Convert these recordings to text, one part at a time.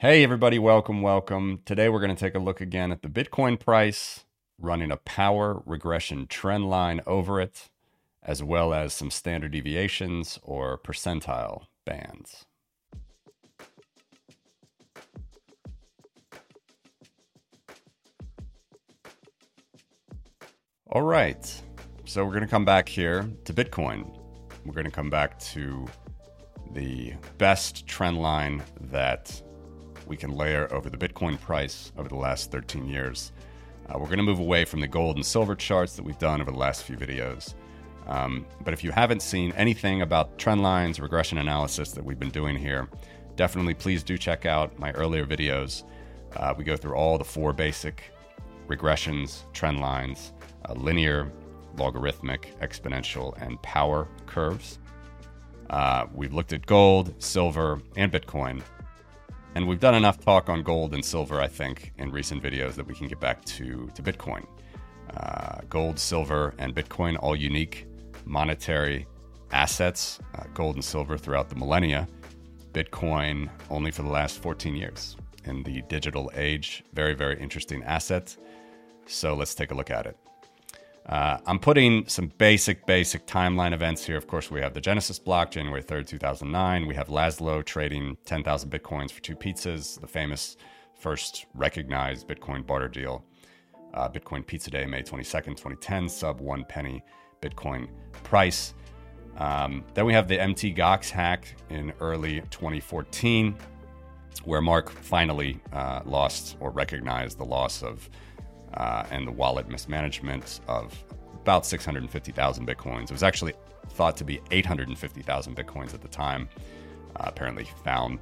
Hey everybody, welcome. Today we're going to take a look again at the Bitcoin price, running a power regression trend line over it, as well as some standard deviations or percentile bands. All right, so we're going to come back here to Bitcoin. We're going to come back to the best trend line that we can layer over the Bitcoin price over the last 13 years. We're going to move away from the gold and silver charts that we've done over the last few videos. But if you haven't seen anything about trend lines, regression analysis that we've been doing here, definitely please do check out my earlier videos. We go through all the four basic regressions, trend lines, linear, logarithmic, exponential, and power curves. We've looked at gold, silver, and Bitcoin. And we've done enough talk on gold and silver, I think, in recent videos that we can get back to Bitcoin. Gold, silver, and Bitcoin, all unique monetary assets. Gold and silver throughout the millennia. Bitcoin only for the last 14 years in the digital age. Very, very interesting asset. So let's take a look at it. I'm putting some basic timeline events here. Of course, we have the Genesis block, January 3rd, 2009. We have Laszlo trading 10,000 Bitcoins for 2 pizzas, the famous first recognized Bitcoin barter deal. Bitcoin Pizza Day, May 22nd, 2010, sub 1 penny Bitcoin price. Then we have the MT Gox hack in early 2014, where Mark finally lost or recognized the loss of and the wallet mismanagement of about 650,000 Bitcoins. It was actually thought to be 850,000 Bitcoins at the time. Apparently found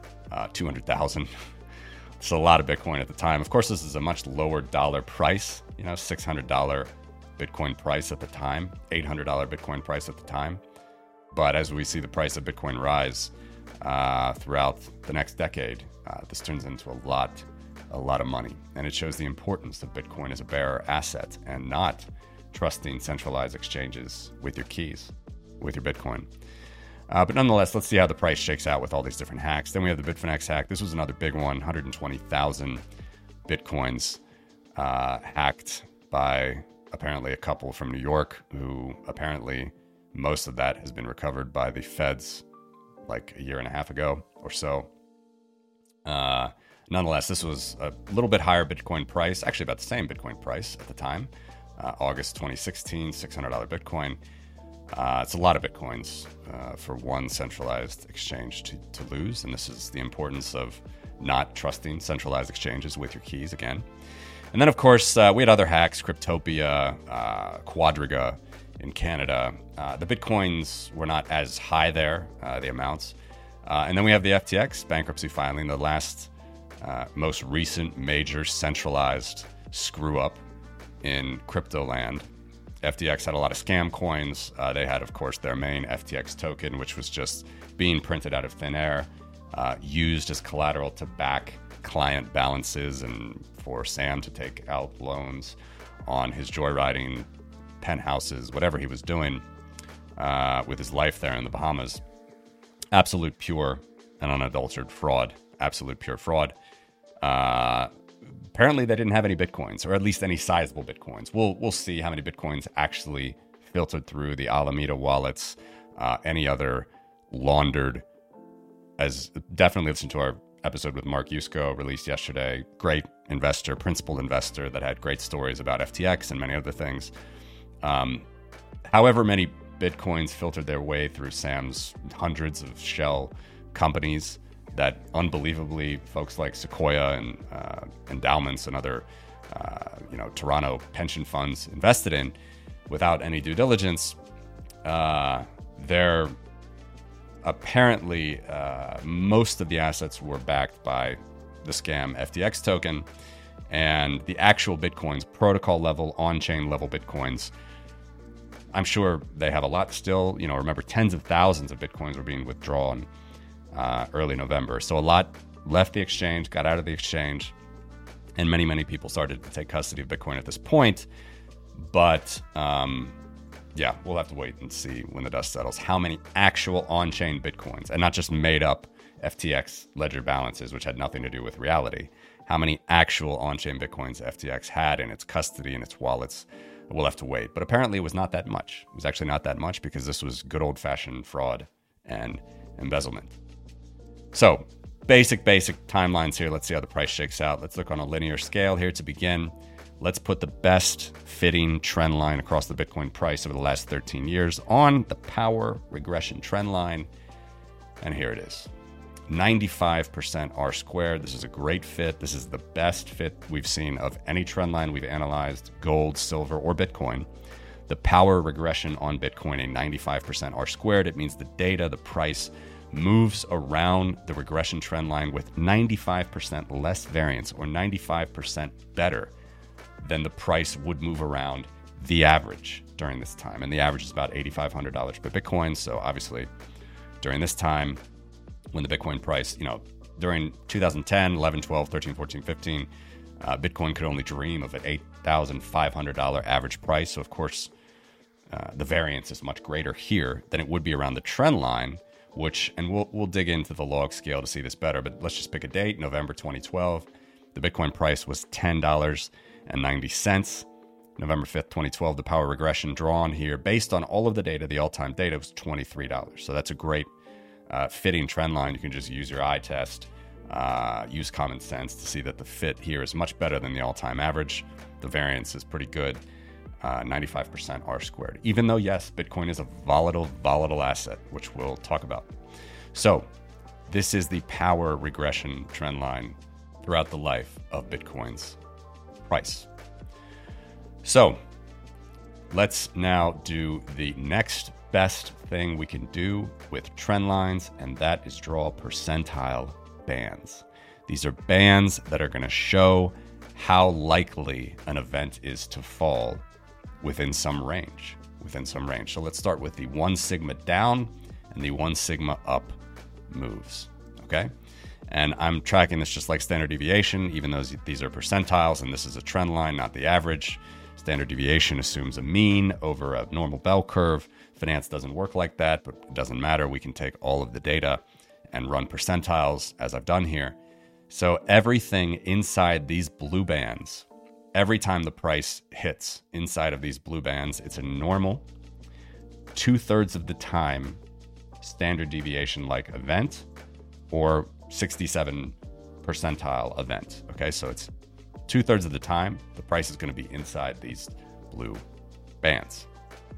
200,000. It's a lot of Bitcoin at the time. Of course, this is a much lower dollar price, $600 Bitcoin price at the time, $800 Bitcoin price at the time. But as we see the price of Bitcoin rise throughout the next decade, this turns into a lot of money. And it shows the importance of Bitcoin as a bearer asset and not trusting centralized exchanges with your keys, with your Bitcoin. But nonetheless, let's see how the price shakes out with all these different hacks. Then we have the Bitfinex hack. This was another big one, 120,000 Bitcoins hacked by apparently a couple from New York, who apparently most of that has been recovered by the feds like a year and a half ago or so. Nonetheless, this was a little bit higher Bitcoin price, actually about the same Bitcoin price at the time, August 2016, $600 Bitcoin. It's a lot of Bitcoins for one centralized exchange to lose, and this is the importance of not trusting centralized exchanges with your keys again. And then, of course, we had other hacks, Cryptopia, Quadriga in Canada. The Bitcoins were not as high there, the amounts. And then we have the FTX bankruptcy filing, the last most recent major centralized screw up in crypto land. FTX had a lot of scam coins. They had, of course, their main FTX token, which was just being printed out of thin air, used as collateral to back client balances and for Sam to take out loans on his joyriding penthouses, whatever he was doing with his life there in the Bahamas. Absolute pure and unadulterated fraud. Absolute pure fraud. Apparently they didn't have any Bitcoins, or at least any sizable Bitcoins. We'll see how many Bitcoins actually filtered through the Alameda wallets, any other laundered. As definitely listen to our episode with Mark Yusko released yesterday. Great investor, principled investor that had great stories about FTX and many other things. However many Bitcoins filtered their way through Sam's hundreds of shell companies that unbelievably folks like Sequoia and endowments and other Toronto pension funds invested in without any due diligence. They're apparently most of the assets were backed by the scam FTX token, and the actual Bitcoins, protocol level, on-chain level Bitcoins, I'm sure they have a lot still. Remember, tens of thousands of Bitcoins were being withdrawn early November. So a lot left the exchange, got out of the exchange, and many people started to take custody of Bitcoin at this point. But yeah, we'll have to wait and see when the dust settles how many actual on-chain Bitcoins, and not just made up FTX ledger balances, which had nothing to do with reality, how many actual on-chain Bitcoins FTX had in its custody and its wallets, we'll have to wait. But apparently it was not that much. It was actually not that much because this was good old-fashioned fraud and embezzlement. So basic timelines here. Let's see how the price shakes out. Let's look on a linear scale here to begin. Let's put the best fitting trend line across the Bitcoin price over the last 13 years on the power regression trend line. And here it is. 95% R squared. This is a great fit. This is the best fit we've seen of any trend line we've analyzed, gold, silver, or Bitcoin. The power regression on Bitcoin, a 95% R squared. It means the data, the price, moves around the regression trend line with 95% less variance, or 95% better than the price would move around the average during this time. And the average is about $8,500 per Bitcoin. So obviously during this time, when the Bitcoin price, during 2010, 11, 12, 13, 14, 15, Bitcoin could only dream of an $8,500 average price. So of course, the variance is much greater here than it would be around the trend line, and we'll dig into the log scale to see this better, but let's just pick a date, November 2012. The Bitcoin price was $10.90. November 5th, 2012, the power regression drawn here, based on all of the data, the all-time data, was $23. So that's a great fitting trend line. You can just use your eye test, use common sense to see that the fit here is much better than the all-time average. The variance is pretty good, 95% R squared. Even though, yes, Bitcoin is a volatile asset, which we'll talk about. So this is the power regression trend line throughout the life of Bitcoin's price. So let's now do the next best thing we can do with trend lines, and that is draw percentile bands. These are bands that are going to show how likely an event is to fall within some range. So let's start with the 1 sigma down and the 1 sigma up moves, okay? And I'm tracking this just like standard deviation, even though these are percentiles and this is a trend line, not the average. Standard deviation assumes a mean over a normal bell curve. Finance doesn't work like that, but it doesn't matter. We can take all of the data and run percentiles, as I've done here. So everything inside these blue bands, every time the price hits inside of these blue bands, it's a normal 2/3 of the time standard deviation like event or 67 percentile event. Okay, so it's 2/3 of the time the price is going to be inside these blue bands.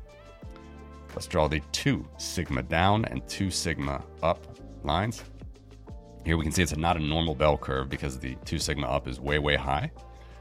Let's draw the 2 sigma down and 2 sigma up lines. Here we can see it's not a normal bell curve because the 2 sigma up is way high.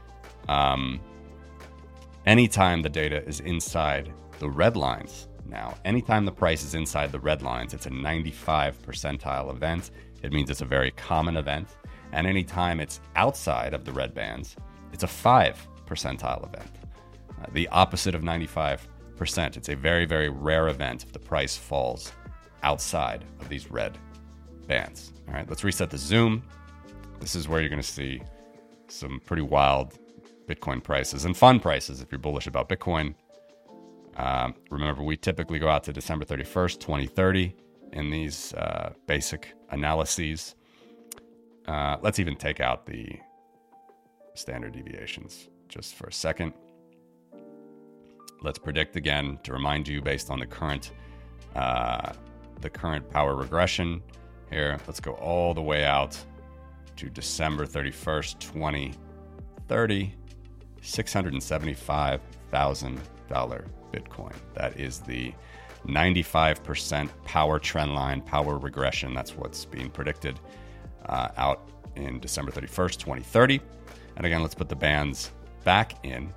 Anytime the data is inside the red lines, anytime the price is inside the red lines, it's a 95 percentile event. It means it's a very common event. And anytime it's outside of the red bands, it's a 5 percentile event. The opposite of 95%. It's a very rare event if the price falls outside of these red bands. All right, let's reset the zoom. This is where you're going to see some pretty wild Bitcoin prices and fun prices if you're bullish about Bitcoin. Remember, we typically go out to December 31st, 2030 in these basic analyses. Let's even take out the standard deviations just for a second. Let's predict again to remind you based on the current power regression here. Let's go all the way out to December 31st, 2030, $675,000 Bitcoin. That is the 95% power trend line, power regression. That's what's being predicted out in December 31st, 2030. And again, let's put the bands back in.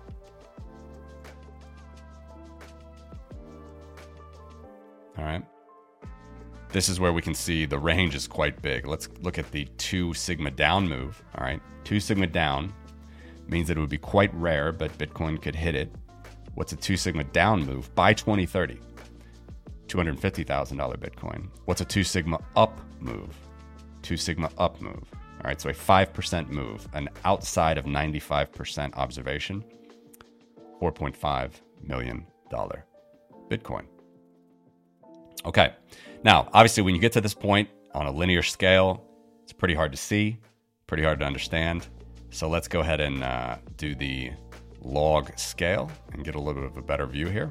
All right. This is where we can see the range is quite big. Let's look at the 2 sigma down move. All right. 2 sigma down means that it would be quite rare, but Bitcoin could hit it. What's a 2 sigma down move by 2030? $250,000 Bitcoin. What's a 2 sigma up move? 2 sigma up move. All right, so a 5% move, an outside of 95% observation, $4.5 million Bitcoin. Okay, now, obviously, when you get to this point, on a linear scale, it's pretty hard to see, pretty hard to understand. So let's go ahead and do the log scale and get a little bit of a better view here.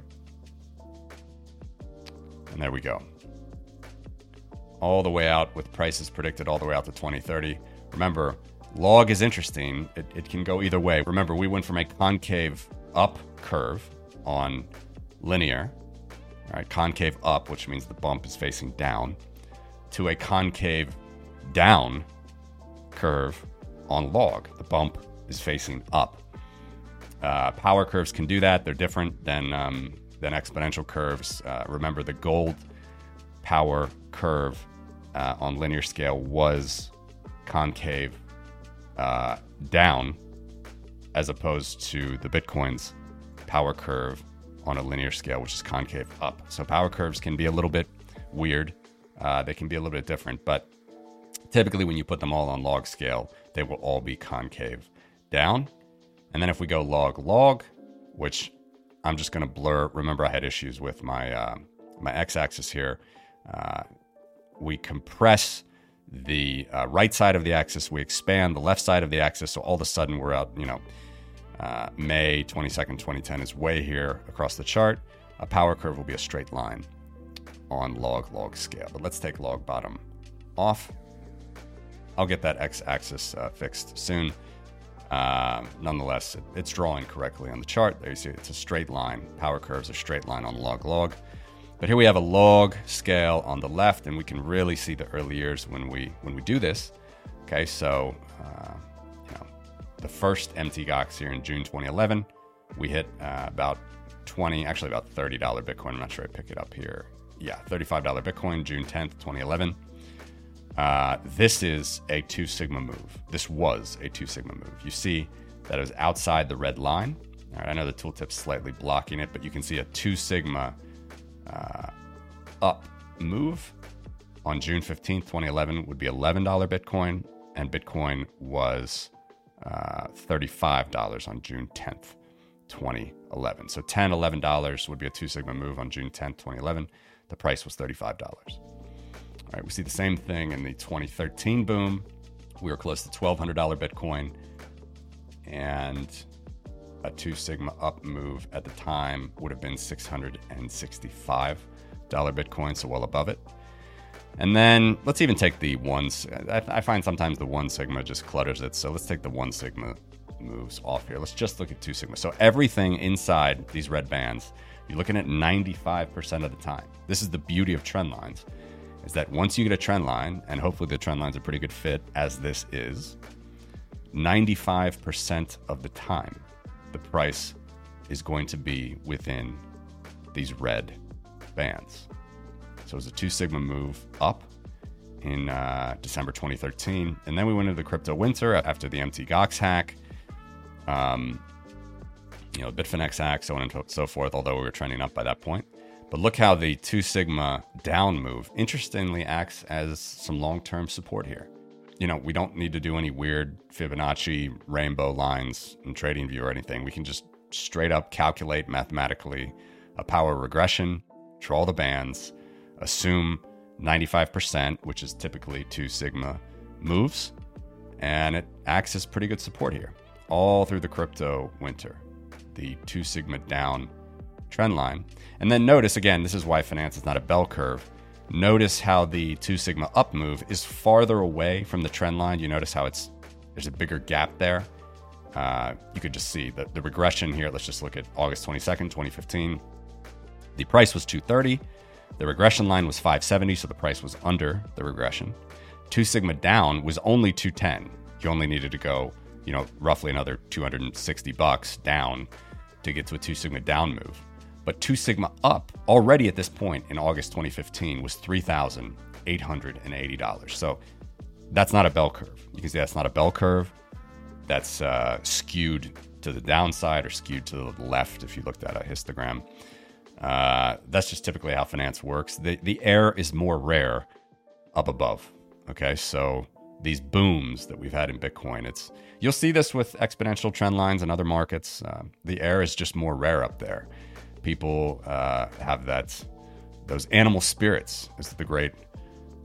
And there we go. All the way out with prices predicted all the way out to 2030. Remember, log is interesting. It can go either way. Remember, we went from a concave up curve on linear, all right, concave up, which means the bump is facing down, to a concave down curve on log. The bump is facing up. Power curves can do that. They're different than exponential curves. Remember, the gold power curve on linear scale was concave down, as opposed to the Bitcoin's power curve on a linear scale, which is concave up. So power curves can be a little bit weird. They can be a little bit different, but typically when you put them all on log scale, they will all be concave down. And then if we go log, which I'm just going to blur. Remember, I had issues with my x-axis here. We compress the right side of the axis. We expand the left side of the axis. So all of a sudden we're out, May 22nd, 2010 is way here across the chart. A power curve will be a straight line on log scale. But let's take log bottom off. I'll get that x-axis fixed soon. Nonetheless, it's drawing correctly on the chart. There you see it's a straight line. Power curves are straight line on log. But here we have a log scale on the left, and we can really see the early years when we do this. Okay, so the first MT Gox here in June 2011, we hit about $30 Bitcoin. I'm not sure I pick it up here. Yeah, $35 Bitcoin, June 10th, 2011. This is a 2 sigma move. This was a 2 sigma move. You see that it was outside the red line. All right, I know the tooltip's slightly blocking it, but you can see a 2 sigma up move on June 15th, 2011 would be $11 Bitcoin, and Bitcoin was $35 on June 10th, 2011. So $10, $11 would be a 2 sigma move on June 10th, 2011. The price was $35. All right, we see the same thing in the 2013 boom. We were close to $1,200 Bitcoin, and a 2 sigma up move at the time would have been $665 Bitcoin, so well above it. And then let's even take the ones. I find sometimes the 1 sigma just clutters it, so let's take the 1 sigma moves off here. Let's just look at 2 sigma. So everything inside these red bands, you're looking at 95% of the time. This is the beauty of trend lines, is that once you get a trend line, and hopefully the trend line's a pretty good fit, as this is, 95% of the time, the price is going to be within these red bands. So it was a 2 sigma move up in December 2013. And then we went into the crypto winter after the MT Gox hack, Bitfinex hack, so on and so forth, although we were trending up by that point. But look how the 2 sigma down move, interestingly, acts as some long-term support here. We don't need to do any weird Fibonacci rainbow lines in TradingView or anything. We can just straight up calculate mathematically a power regression, draw the bands, assume 95%, which is typically 2 sigma moves, and it acts as pretty good support here. All through the crypto winter, the 2 sigma down trend line. And then notice, again, this is why finance is not a bell curve. Notice how the 2 sigma up move is farther away from the trend line. You notice how there's a bigger gap there. You could just see the regression here. Let's just look at August 22nd, 2015. The price was 230. The regression line was 570, so the price was under the regression. 2 sigma down was only 210. You only needed to go, roughly another $260 down to get to a 2 sigma down move. But 2 sigma up already at this point in August 2015 was $3,880. So that's not a bell curve. You can see that's not a bell curve. That's skewed to the downside or skewed to the left if you looked at a histogram. That's just typically how finance works. The air is more rare up above. Okay, so these booms that we've had in Bitcoin, you'll see this with exponential trend lines and other markets. The air is just more rare up there. People have those animal spirits, is the great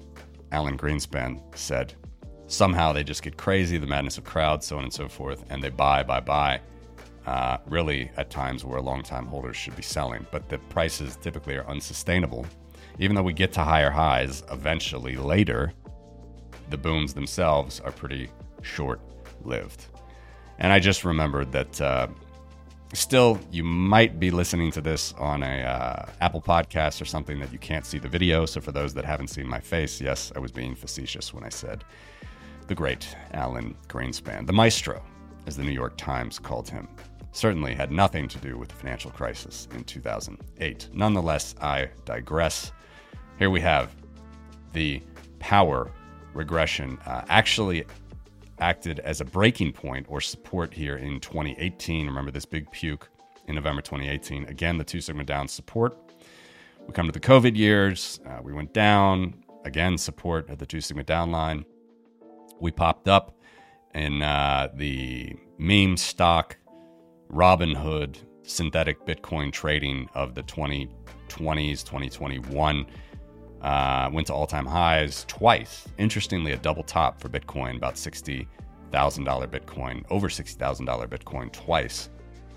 Alan Greenspan said, somehow they just get crazy, the madness of crowds, so on and so forth, and they buy. Really, at times where long-time holders should be selling, but the prices typically are unsustainable. Even though we get to higher highs eventually later, the booms themselves are pretty short-lived. And I just remembered that still, you might be listening to this on a Apple Podcast or something that you can't see the video. So for those that haven't seen my face, yes, I was being facetious when I said the great Alan Greenspan, the maestro, as the New York Times called him, certainly had nothing to do with the financial crisis in 2008. Nonetheless, I digress. Here we have the power regression actually acted as a breaking point or support here in 2018. Remember this big puke in November 2018. Again, the 2 sigma down support. We come to the COVID years. We went down. Again, support at the 2 sigma down line. We popped up in the meme stock, Robinhood, synthetic Bitcoin trading of the 2020s, 2021. Went to all-time highs twice. Interestingly, a double top for Bitcoin, about $60,000 Bitcoin, over $60,000 Bitcoin twice.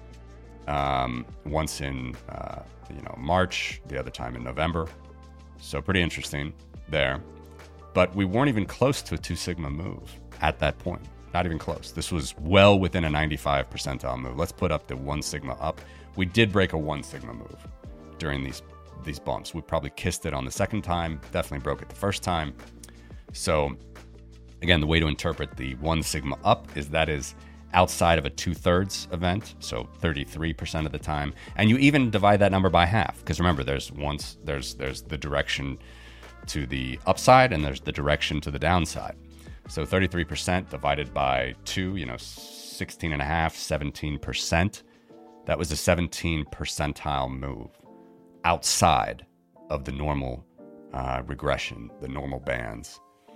Once in March, the other time in November. So pretty interesting there. But we weren't even close to a 2 sigma move at that point. Not even close. This was well within a 95 percentile move. Let's put up the 1 sigma up. We did break a 1 sigma move during these bumps. We probably kissed it on the second time, definitely broke it the first time. So again, the way to interpret the 1 sigma up is that is outside of a 2/3 event, so 33% of the time. And you even divide that number by half, because remember, there's the direction to the upside and there's the direction to the downside. So 33% divided by 2, 16.5, 17%. That was a 17 percentile move outside of the normal regression, the normal bands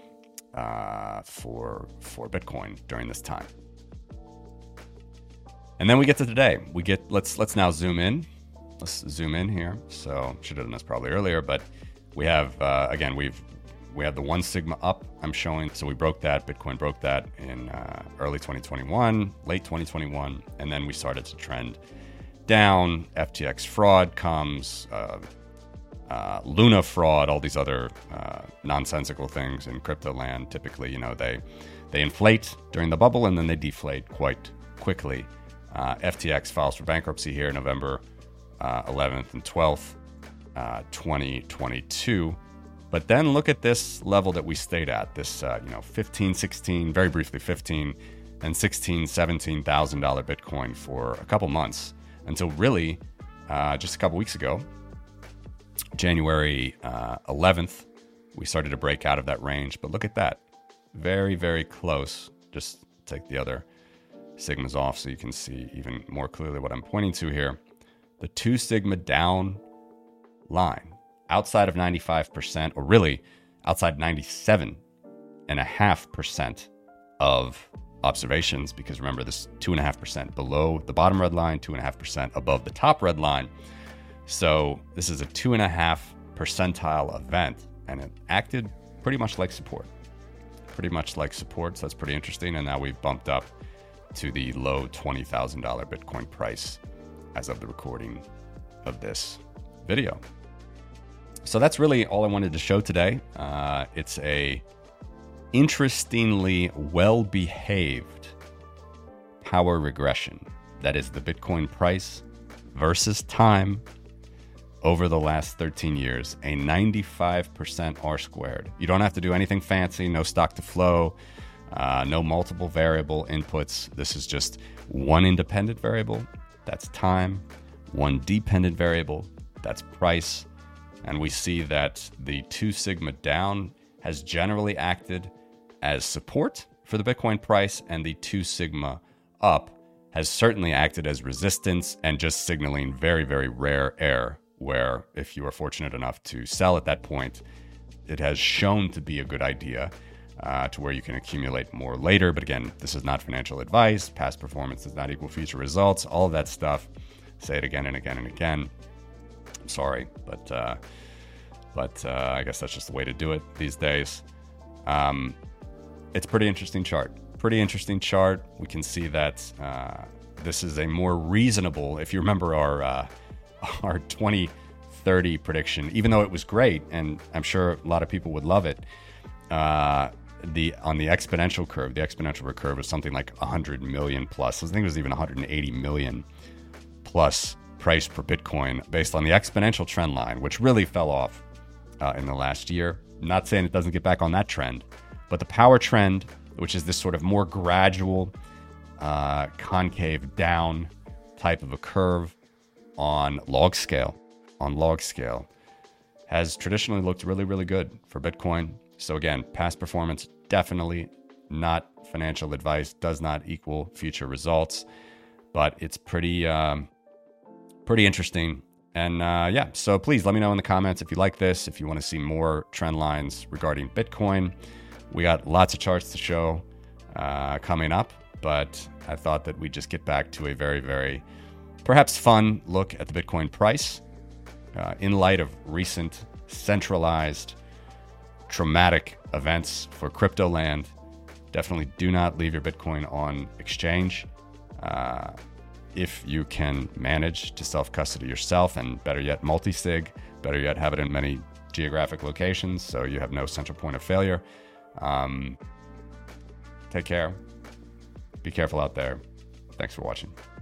for Bitcoin during this time. And then we get to today. Let's now zoom in. Let's zoom in here. So should have done this probably earlier, but we have again we have the 1 sigma up I'm showing. So we broke that. Bitcoin broke that in early 2021, late 2021, and then we started to trend down. FTX fraud comes, Luna fraud, all these other nonsensical things in crypto land. Typically, they inflate during the bubble and then they deflate quite quickly. FTX files for bankruptcy here November 11th and 12th, 2022. But then look at this level that we stayed at, this 15, 16, very briefly 15 and 16, $17,000 Bitcoin for a couple months until really just a couple weeks ago, January 11th, we started to break out of that range. But look at that, very, very close. Just take the other sigmas off so you can see even more clearly what I'm pointing to here. The 2 sigma down line outside of 95%, or really outside 97.5% of observations, because remember, this 2.5% below the bottom red line, 2.5% above the top red line. So this is a 2.5 percentile event, and it acted pretty much like support. So that's pretty interesting. And now we've bumped up to the low $20,000 Bitcoin price as of the recording of this video. So that's really all I wanted to show today. It's a interestingly well-behaved power regression. That is the Bitcoin price versus time over the last 13 years, a 95% R squared. You don't have to do anything fancy, no stock to flow, no multiple variable inputs. This is just one independent variable, that's time, one dependent variable, that's price. And we see that the 2 sigma down has generally acted as support for the Bitcoin price, and the 2 sigma up has certainly acted as resistance and just signaling very, very rare air, where if you are fortunate enough to sell at that point, it has shown to be a good idea to where you can accumulate more later. But again, this is not financial advice. Past performance does not equal future results. All of that stuff. Say it again and again and again. I'm sorry, but I guess that's just the way to do it these days. It's a pretty interesting chart. We can see that this is a more reasonable, if you remember our 2030 prediction, even though it was great, and I'm sure a lot of people would love it, on the exponential curve, the exponential curve was something like 100 million plus. I think it was even 180 million plus price per Bitcoin based on the exponential trend line, which really fell off in the last year. I'm not saying it doesn't get back on that trend, but the power trend, which is this sort of more gradual concave down type of a curve on log scale, has traditionally looked really, really good for Bitcoin. So again, past performance, definitely not financial advice, does not equal future results, but it's pretty interesting. And yeah, so please let me know in the comments if you like this, if you want to see more trend lines regarding Bitcoin. We got lots of charts to show coming up, but I thought that we'd just get back to a very, very perhaps fun look at the Bitcoin price in light of recent centralized traumatic events for crypto land. Definitely do not leave your Bitcoin on exchange. If you can manage to self-custody yourself, and better yet, multi-sig, better yet, have it in many geographic locations so you have no central point of failure. Take care. Be careful out there. Thanks for watching.